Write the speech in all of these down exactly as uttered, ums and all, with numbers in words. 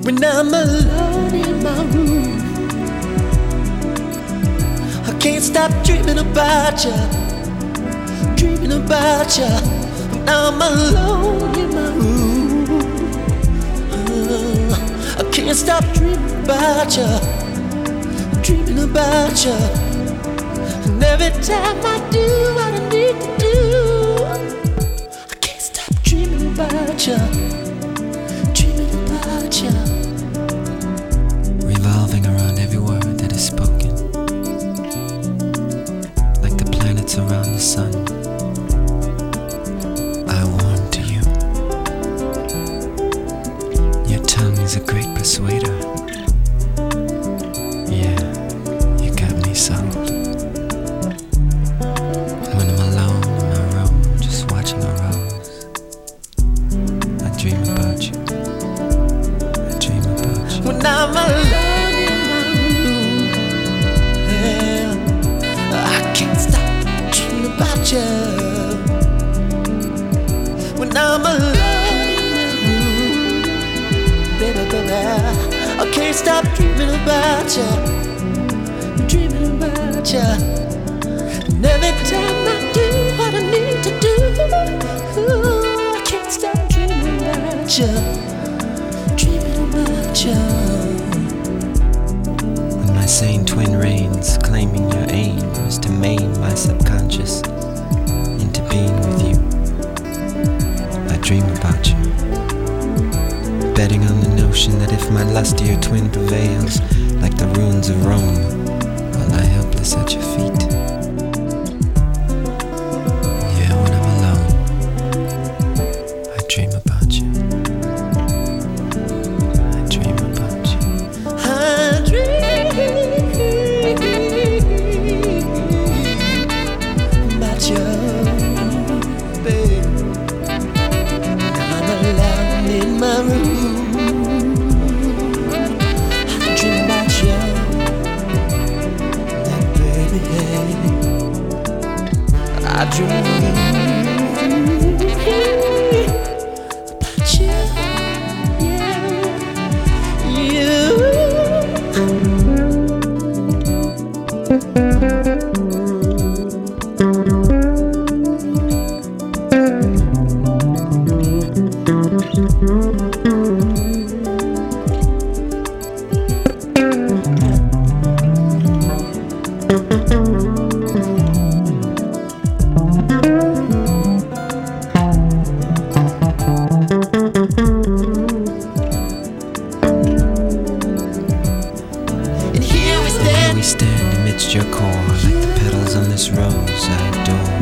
When I'm alone in my room, I can't stop dreaming about you, dreaming about you. When I'm alone in my room, uh, I can't stop dreaming about you, dreaming about you. And every time I do what I need to do, I can't stop dreaming about you, dreaming about you. Revolving around every word that is spoken, like the planets around the sun. I warm to you. Your tongue is a great persuader. Yeah, you got me sold. When I'm alone in my room, just watching a rose, I dream about you. I dream about you. When I'm alone in my room, yeah, I can't stop dreaming about you. When I'm alone in my room, baby, baby, I can't stop dreaming about you, dreaming about you. And every time I do what I need to do, ooh, I can't stop dreaming about you, dreaming about you. When my sane twin reigns, claiming your aim is to maim my subconscious into being with you, I dream about you, betting on the notion that if my lustier twin prevails, like the ruins of Rome, I'll lie helpless at your feet. Yeah, when I'm alone, I dream about you. I dream about you. I dream about you, babe. I'm alone in my room, I dream about you, that baby. I dream. We stand amidst your core, like the petals on this rose I adore.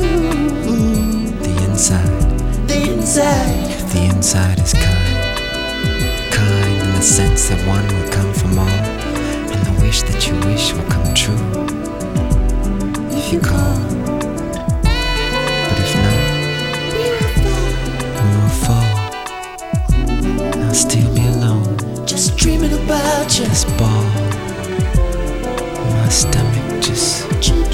The inside, The inside, the inside is kind, kind in the sense that one will come from all, and the wish that you wish will come true, if you call. But if not, we will fall. I'll still be alone, just dreaming about you, this ball. My stomach just dreaming